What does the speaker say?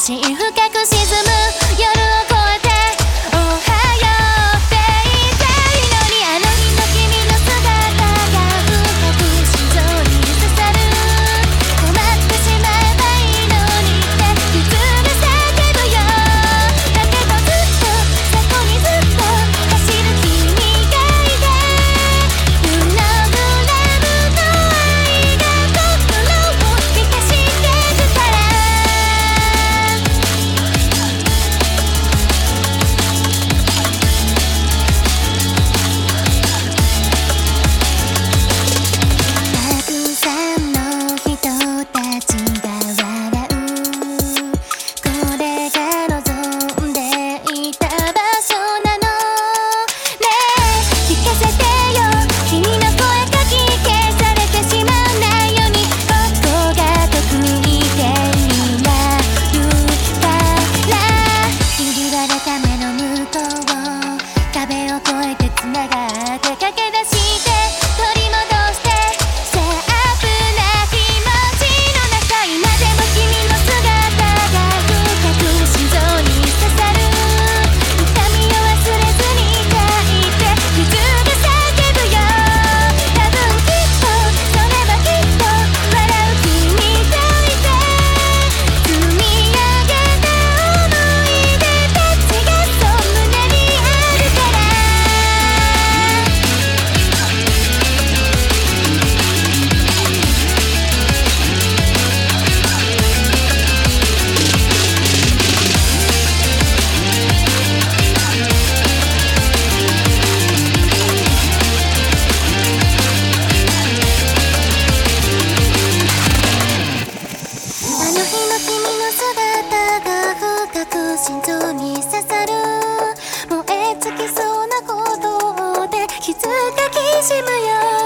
深深く沈む夜を越えておはようって言いたいのに、あの日の君の姿が深く心臓に刺さる。止まってしまえばいいのにって普通で叫ぶよ。だけどずっとそこにずっと走る君がいて、プログラムの愛が心を満たしてくから。たくさんの人たちが笑う、これが望んでいた場所なのね。え聞かせてよ、君の声かき消されてしまわないように、ここが得意でになるから。握られた目の向こう、壁を越えてつながって駆け出して取り戻して、さあ危な気持ちの中、今でも君の姿が深く心臓に刺さる。痛みを忘れずに抱いて普通で叫ぶよ。多分きっとそれはきっと笑う君といて、積み上げた思い出たちがそう胸にあるから。あの日の君の姿が深く心臓に刺さる。燃え尽きそうな鼓動で傷がきしむよ。